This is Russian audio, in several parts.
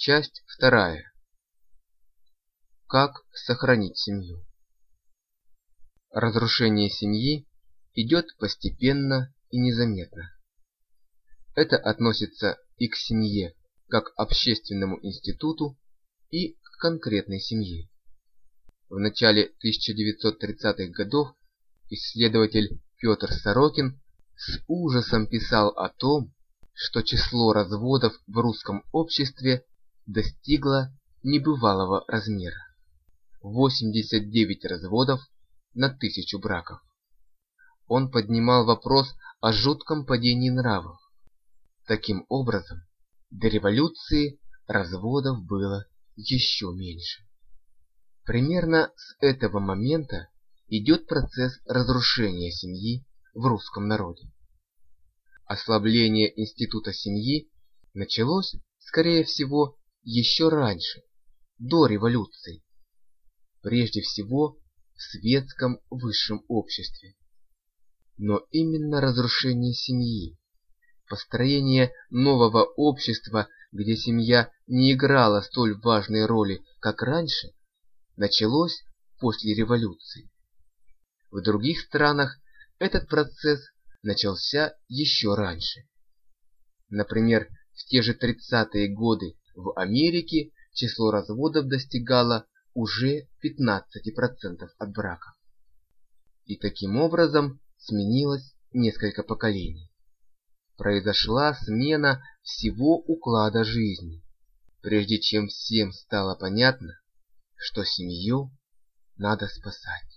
Часть вторая. Как сохранить семью? Разрушение семьи идет постепенно и незаметно. Это относится и к семье, как общественному институту, и к конкретной семье. В начале 1930-х годов исследователь Петр Сорокин с ужасом писал о том, что число разводов в русском обществе достигло небывалого размера – 89 разводов на 1000 браков. Он поднимал вопрос о жутком падении нравов. Таким образом, до революции разводов было еще меньше. Примерно с этого момента идет процесс разрушения семьи в русском народе. Ослабление института семьи началось, скорее всего, еще раньше, до революции, прежде всего в светском высшем обществе. Но именно разрушение семьи, построение нового общества, где семья не играла столь важной роли, как раньше, началось после революции. В других странах этот процесс начался еще раньше. Например, в те же 30-е годы в Америке число разводов достигало уже 15% от браков. И таким образом сменилось несколько поколений. Произошла смена всего уклада жизни, прежде чем всем стало понятно, что семью надо спасать.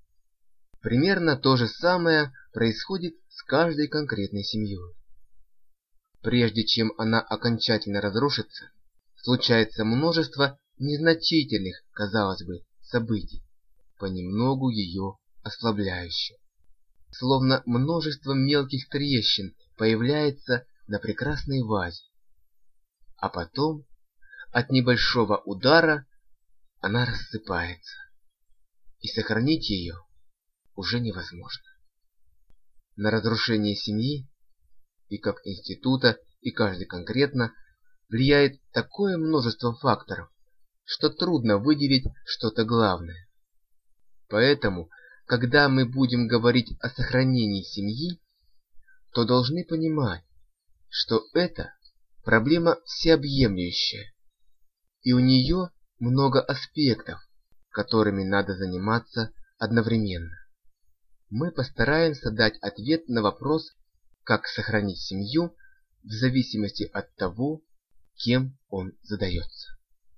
Примерно то же самое происходит с каждой конкретной семьей. Прежде чем она окончательно разрушится, случается множество незначительных, казалось бы, событий, понемногу ее ослабляющих. Словно множество мелких трещин появляется на прекрасной вазе. А потом, от небольшого удара, она рассыпается, и сохранить ее уже невозможно. На разрушение семьи, и как института, и каждый конкретно, влияет такое множество факторов, что трудно выделить что-то главное. Поэтому, когда мы будем говорить о сохранении семьи, то должны понимать, что это проблема всеобъемлющая, и у нее много аспектов, которыми надо заниматься одновременно. Мы постараемся дать ответ на вопрос, как сохранить семью, в зависимости от того, кем он задается.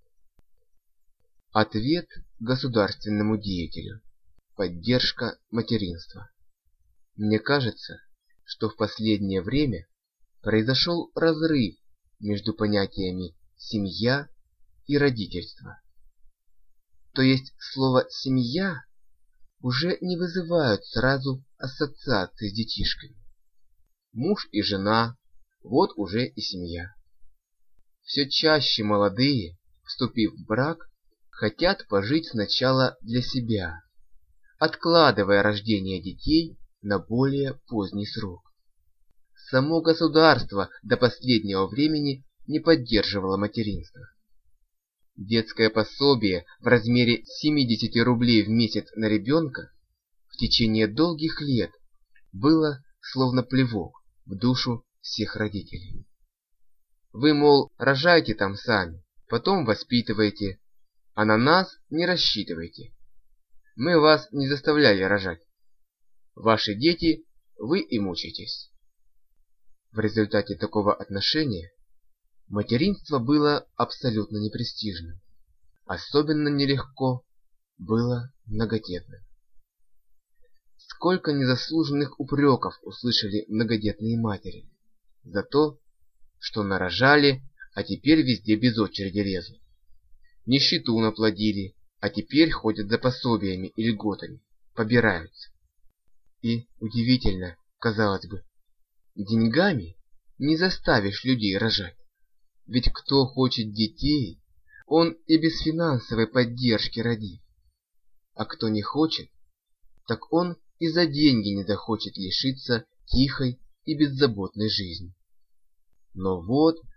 Ответ государственному деятелю. Поддержка материнства. Мне кажется, что в последнее время произошел разрыв между понятиями «семья» и «родительство». То есть слово «семья» уже не вызывают сразу ассоциации с детишками. Муж и жена – вот уже и семья. Все чаще молодые, вступив в брак, хотят пожить сначала для себя, откладывая рождение детей на более поздний срок. Само государство до последнего времени не поддерживало материнство. Детское пособие в размере 70 рублей в месяц на ребенка в течение долгих лет было словно плевок в душу всех родителей. Вы, мол, рожайте там сами, потом воспитывайте, а на нас не рассчитывайте. Мы вас не заставляли рожать. Ваши дети, вы и мучаетесь. В результате такого отношения материнство было абсолютно непрестижным. Особенно нелегко было многодетным. Сколько незаслуженных упреков услышали многодетные матери за то, что нарожали, а теперь везде без очереди лезут. Нищету наплодили, а теперь ходят за пособиями и льготами, побираются. И удивительно, казалось бы, деньгами не заставишь людей рожать. Ведь кто хочет детей, он и без финансовой поддержки родит. А кто не хочет, так он и за деньги не захочет лишиться тихой и беззаботной жизни. Но вот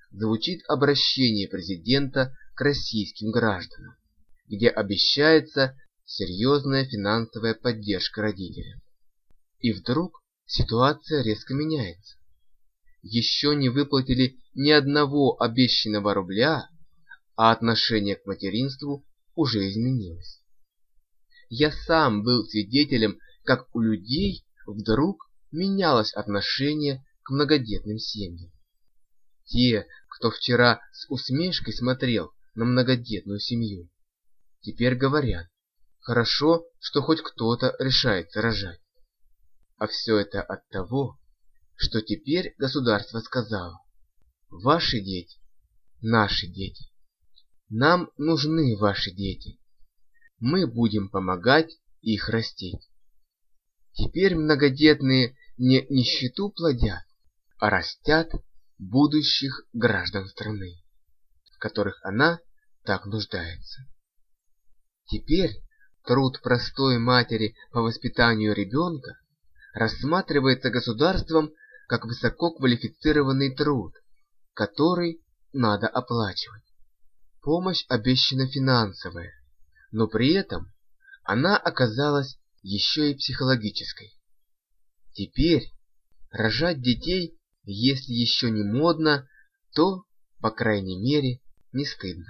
звучит обращение президента к российским гражданам, где обещается серьезная финансовая поддержка родителям. И вдруг ситуация резко меняется. Еще не выплатили ни одного обещанного рубля, а отношение к материнству уже изменилось. Я сам был свидетелем, как у людей вдруг менялось отношение к многодетным семьям. Те, кто вчера с усмешкой смотрел на многодетную семью, теперь говорят: хорошо, что хоть кто-то решается рожать. А все это от того, что теперь государство сказало: ваши дети, наши дети. Нам нужны ваши дети. Мы будем помогать их растить. Теперь многодетные не нищету плодят, а растят будущих граждан страны, в которых она так нуждается. Теперь труд простой матери по воспитанию ребенка рассматривается государством как высококвалифицированный труд, который надо оплачивать. Помощь обещана финансовая, но при этом она оказалась еще и психологической. Теперь рожать детей, если еще не модно, то, по крайней мере, не стыдно.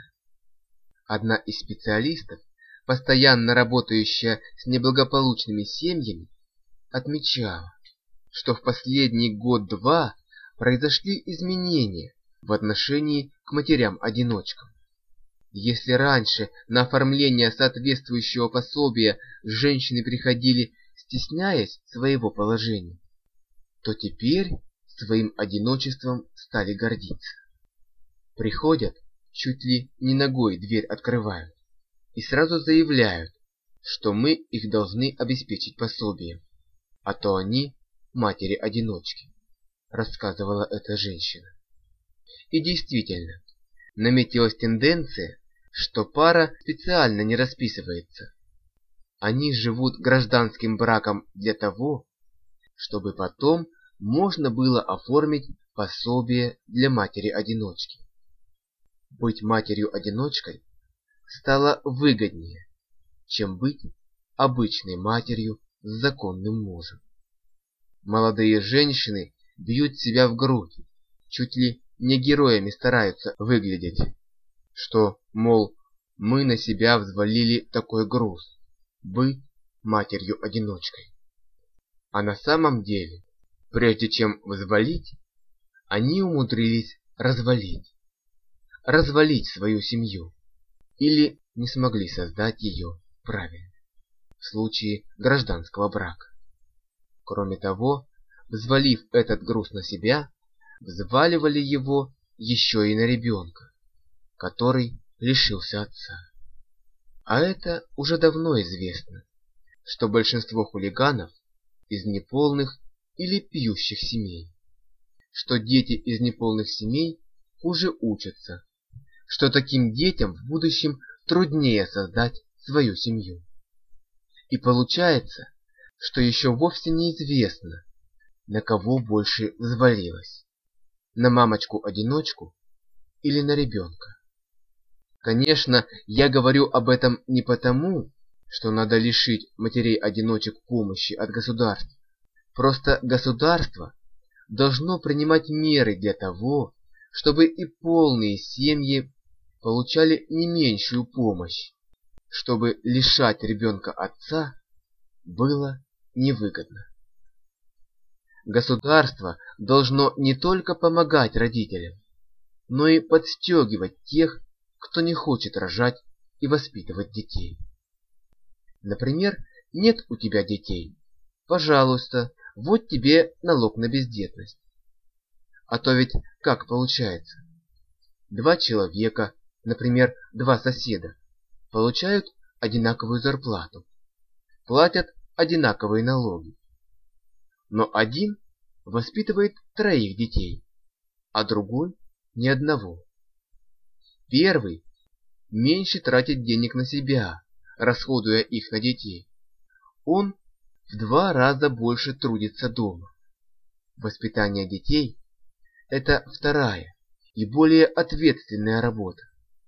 Одна из специалистов, постоянно работающая с неблагополучными семьями, отмечала, что в последний год-два произошли изменения в отношении к матерям-одиночкам. Если раньше на оформление соответствующего пособия женщины приходили, стесняясь своего положения, то теперь своим одиночеством стали гордиться. Приходят, чуть ли не ногой дверь открывают и сразу заявляют, что мы их должны обеспечить пособием, а то они матери-одиночки, рассказывала эта женщина. И действительно, наметилась тенденция, что пара специально не расписывается. Они живут гражданским браком для того, чтобы потом можно было оформить пособие для матери-одиночки. Быть матерью-одиночкой стало выгоднее, чем быть обычной матерью с законным мужем. Молодые женщины бьют себя в грудь, чуть ли не героями стараются выглядеть, что, мол, мы на себя взвалили такой груз – быть матерью-одиночкой. А на самом деле, прежде чем взвалить, они умудрились развалить. Развалить свою семью или не смогли создать ее правильно, в случае гражданского брака. Кроме того, взвалив этот груз на себя, взваливали его еще и на ребенка, который лишился отца. А это уже давно известно, что большинство хулиганов из неполных или пьющих семей, что дети из неполных семей хуже учатся, что таким детям в будущем труднее создать свою семью. И получается, что еще вовсе неизвестно, на кого больше взвалилось: на мамочку-одиночку или на ребенка. Конечно, я говорю об этом не потому, что надо лишить матерей-одиночек помощи от государства. Просто государство должно принимать меры для того, чтобы и полные семьи получали не меньшую помощь, чтобы лишать ребенка отца было невыгодно. Государство должно не только помогать родителям, но и подстегивать тех, кто не хочет рожать и воспитывать детей. Например, нет у тебя детей? Пожалуйста, вот тебе налог на бездетность. А то ведь как получается? Два человека, например, два соседа, получают одинаковую зарплату, платят одинаковые налоги. Но один воспитывает 3 детей, а другой ни одного. Первый меньше тратит денег на себя, расходуя их на детей. Он в 2 раза больше трудится дома. Воспитание детей – это вторая и более ответственная работа.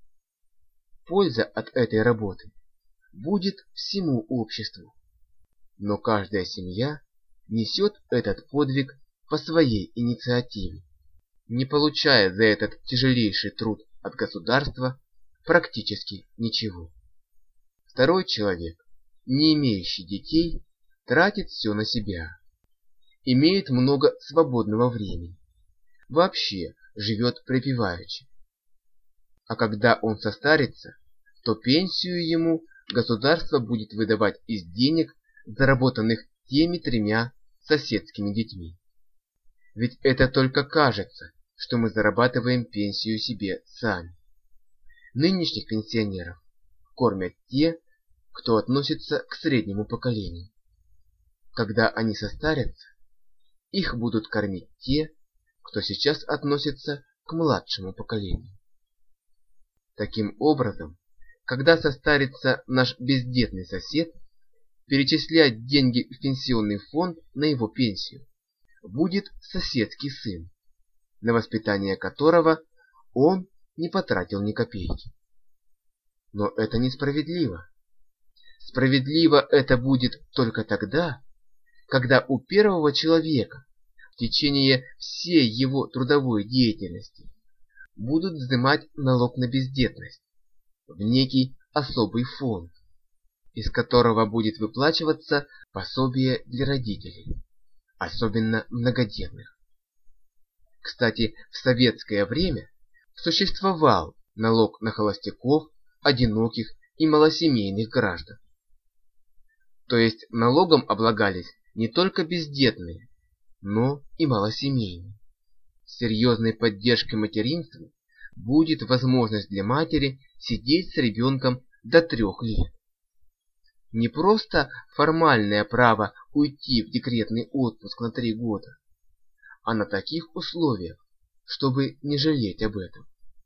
Польза от этой работы будет всему обществу, но каждая семья несет этот подвиг по своей инициативе, не получая за этот тяжелейший труд от государства практически ничего. Второй человек, не имеющий детей, тратит все на себя, имеет много свободного времени, вообще живет припеваючи. А когда он состарится, то пенсию ему государство будет выдавать из денег, заработанных теми тремя соседскими детьми. Ведь это только кажется, что мы зарабатываем пенсию себе сами. Нынешних пенсионеров кормят те, кто относится к среднему поколению. Когда они состарятся, их будут кормить те, кто сейчас относится к младшему поколению. Таким образом, когда состарится наш бездетный сосед, перечислять деньги в пенсионный фонд на его пенсию будет соседский сын, на воспитание которого он не потратил ни копейки. Но это несправедливо. Справедливо это будет только тогда, когда у первого человека в течение всей его трудовой деятельности будут взимать налог на бездетность в некий особый фонд, из которого будет выплачиваться пособие для родителей, особенно многодетных. Кстати, в советское время существовал налог на холостяков, одиноких и малосемейных граждан. То есть налогом облагались не только бездетные, но и малосемейные. С серьезной поддержкой материнства будет возможность для матери сидеть с ребенком до 3 лет. Не просто формальное право уйти в декретный отпуск на 3 года, а на таких условиях, чтобы не жалеть об этом.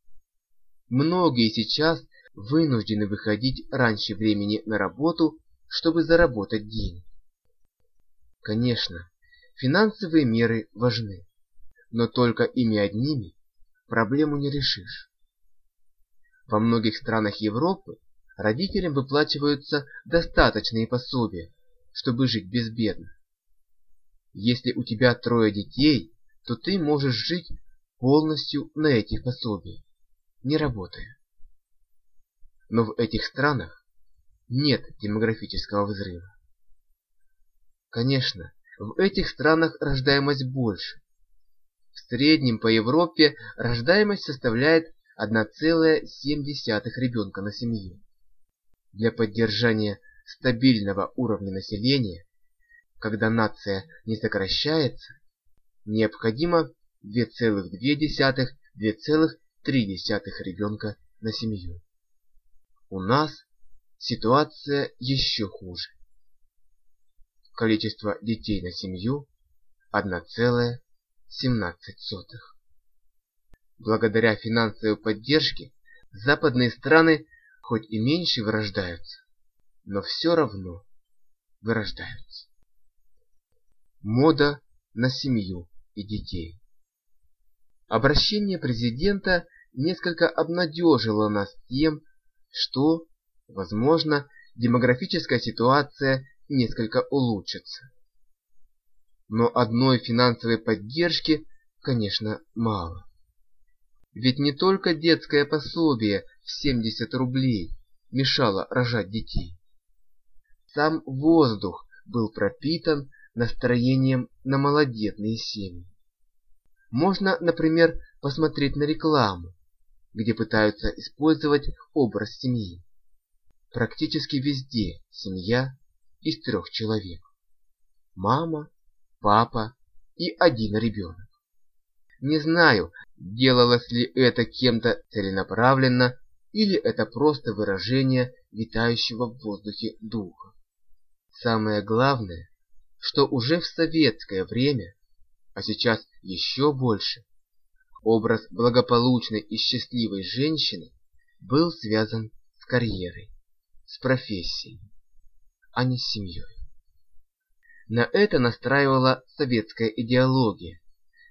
Многие сейчас вынуждены выходить раньше времени на работу, чтобы заработать денег. Конечно, финансовые меры важны, но только ими одними проблему не решишь. Во многих странах Европы родителям выплачиваются достаточные пособия, чтобы жить безбедно. Если у тебя 3 детей, то ты можешь жить полностью на этих пособиях, не работая. Но в этих странах нет демографического взрыва. Конечно, в этих странах рождаемость больше. В среднем по Европе рождаемость составляет 1,7 ребенка на семью. Для поддержания стабильного уровня населения, когда нация не сокращается, необходимо 2,2-2,3 ребенка на семью. У нас ситуация еще хуже. Количество детей на семью 1,17. Благодаря финансовой поддержке западные страны хоть и меньше вырождаются, но все равно вырождаются. Мода на семью и детей. Обращение президента несколько обнадежило нас тем, что, возможно, демографическая ситуация несколько улучшится. Но одной финансовой поддержки, конечно, мало. Ведь не только детское пособие в 70 рублей мешало рожать детей. Сам воздух был пропитан настроением на малодетные семьи. Можно, например, посмотреть на рекламу, где пытаются использовать образ семьи. Практически везде семья из 3 человек. Мама, папа и 1 ребенок. Не знаю, делалось ли это кем-то целенаправленно, или это просто выражение витающего в воздухе духа. Самое главное, что уже в советское время, а сейчас еще больше, образ благополучной и счастливой женщины был связан с карьерой, с профессией, а не с семьей. На это настраивала советская идеология,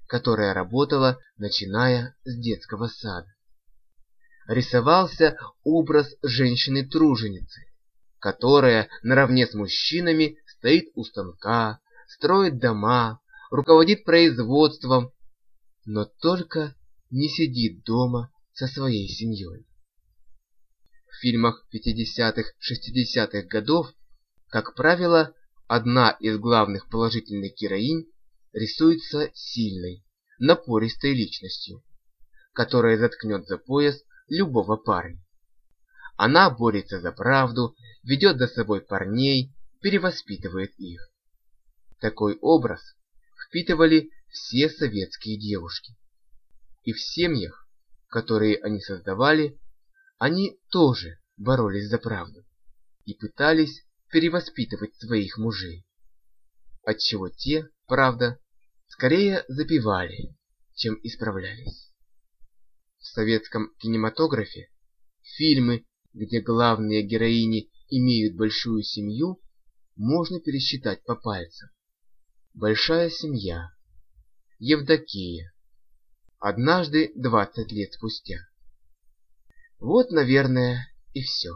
которая работала, начиная с детского сада. Рисовался образ женщины-труженицы, которая наравне с мужчинами стоит у станка, строит дома, руководит производством, но только не сидит дома со своей семьей. В фильмах 50-х-60-х годов, как правило, одна из главных положительных героинь рисуется сильной, напористой личностью, которая заткнет за пояс любого парня. Она борется за правду, ведет за собой парней, перевоспитывает их. Такой образ впитывали все советские девушки. И в семьях, которые они создавали, они тоже боролись за правду и пытались перевоспитывать своих мужей, отчего те, правда, скорее запивали, чем исправлялись. В советском кинематографе фильмы, где главные героини имеют большую семью, можно пересчитать по пальцам. «Большая семья», «Евдокия», «Однажды 20 лет спустя». Вот, наверное, и все.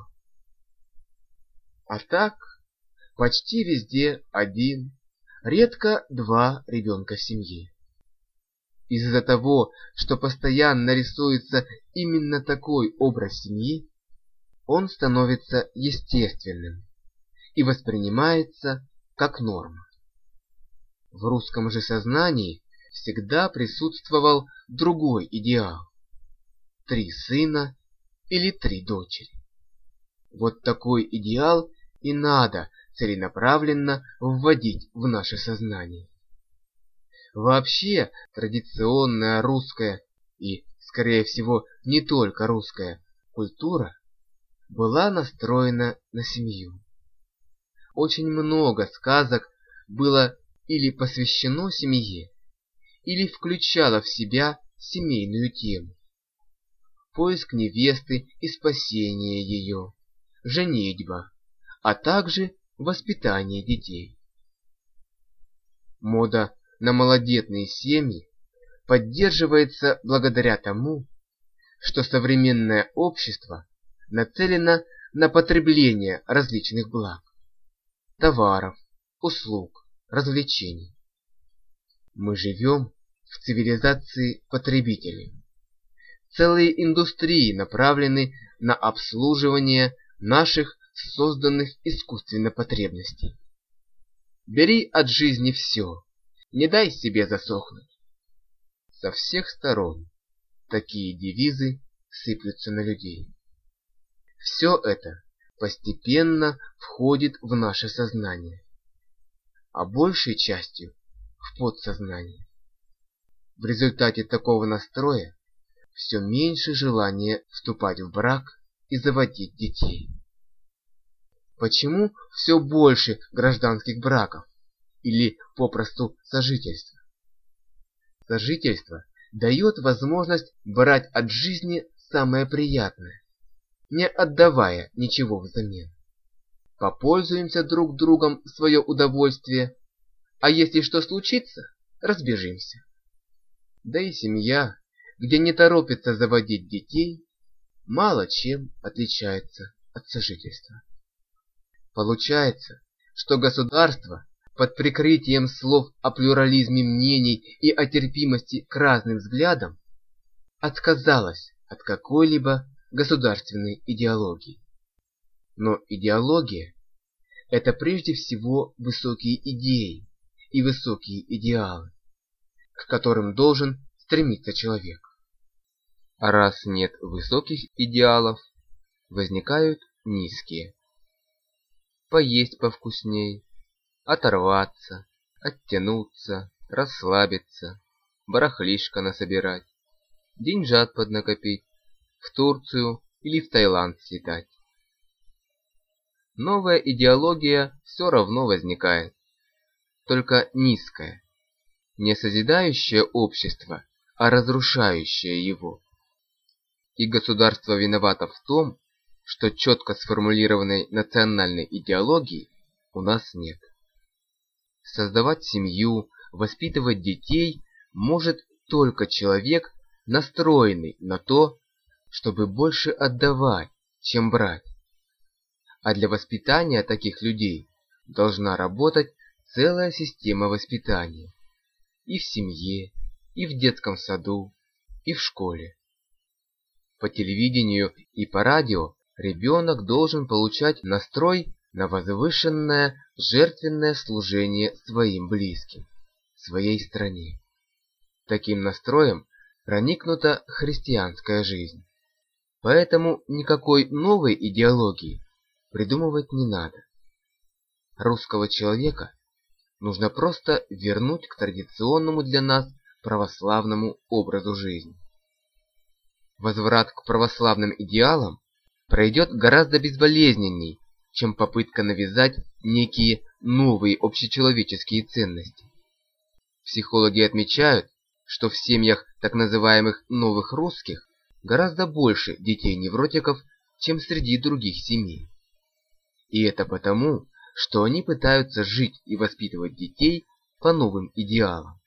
А так, почти везде один, редко два ребенка в семье. Из-за того, что постоянно рисуется именно такой образ семьи, он становится естественным и воспринимается как норма. В русском же сознании всегда присутствовал другой идеал: 3 сына или 3 дочери. Вот такой идеал и надо целенаправленно вводить в наше сознание. Вообще, традиционная русская и, скорее всего, не только русская культура была настроена на семью. Очень много сказок было или посвящено семье, или включало в себя семейную тему. Поиск невесты и спасение ее, женитьба, а также воспитание детей. Мода на малодетные семьи поддерживается благодаря тому, что современное общество нацелено на потребление различных благ, товаров, услуг, развлечений. Мы живем в цивилизации потребителей. Целые индустрии направлены на обслуживание наших созданных искусственно потребностей. Бери от жизни все, не дай себе засохнуть. Со всех сторон такие девизы сыплются на людей. Все это постепенно входит в наше сознание, а большей частью в подсознание. В результате такого настроя все меньше желания вступать в брак и заводить детей. Почему все больше гражданских браков или попросту сожительства? Сожительство дает возможность брать от жизни самое приятное, не отдавая ничего взамен. Попользуемся друг другом в свое удовольствие, а если что случится, разбежимся. Да и семья, где не торопится заводить детей, мало чем отличается от сожительства. Получается, что государство под прикрытием слов о плюрализме мнений и о терпимости к разным взглядам отказалось от какой-либо государственной идеологии. Но идеология – это прежде всего высокие идеи и высокие идеалы, к которым должен стремиться человек. А раз нет высоких идеалов, возникают низкие. Поесть повкусней, оторваться, оттянуться, расслабиться, барахлишко насобирать, деньжат поднакопить, в Турцию или в Таиланд слетать. Новая идеология все равно возникает, только низкая, не созидающая общество, а разрушающая его. И государство виновато в том, что четко сформулированной национальной идеологии у нас нет. Создавать семью, воспитывать детей может только человек, настроенный на то, чтобы больше отдавать, чем брать. А для воспитания таких людей должна работать целая система воспитания. И в семье, и в детском саду, и в школе. По телевидению и по радио ребенок должен получать настрой на возвышенное жертвенное служение своим близким, своей стране. Таким настроем проникнута христианская жизнь. Поэтому никакой новой идеологии придумывать не надо. Русского человека нужно просто вернуть к традиционному для нас православному образу жизни. Возврат к православным идеалам пройдет гораздо безболезненней, чем попытка навязать некие новые общечеловеческие ценности. Психологи отмечают, что в семьях так называемых новых русских гораздо больше детей-невротиков, чем среди других семей. И это потому, что они пытаются жить и воспитывать детей по новым идеалам.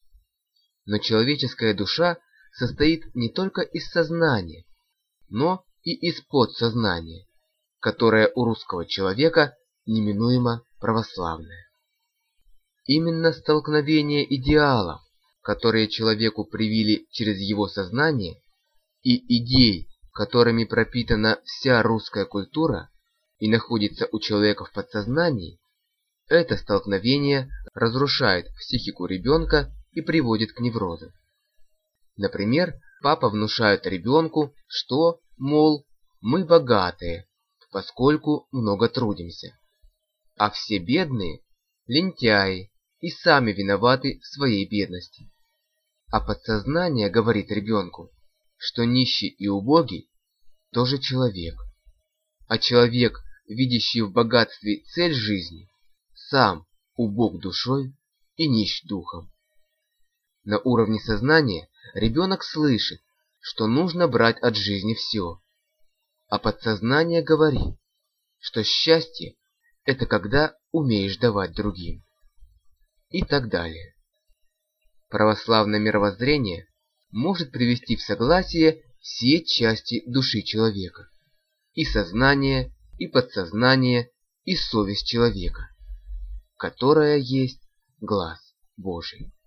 Но человеческая душа состоит не только из сознания, но и из подсознания, которое у русского человека неминуемо православное. Именно столкновение идеалов, которые человеку привили через его сознание, и идей, которыми пропитана вся русская культура и находится у человека в подсознании, это столкновение разрушает психику ребенка и приводит к неврозам. Например, папа внушает ребенку, что, мол, мы богатые, поскольку много трудимся, а все бедные – лентяи и сами виноваты в своей бедности. А подсознание говорит ребенку, что нищий и убогий – тоже человек, а человек, видящий в богатстве цель жизни, сам убог душой и нищ духом. На уровне сознания ребенок слышит, что нужно брать от жизни все, а подсознание говорит, что счастье – это когда умеешь давать другим. И так далее. Православное мировоззрение может привести в согласие все части души человека, и сознание, и подсознание, и совесть человека, которая есть глаз Божий.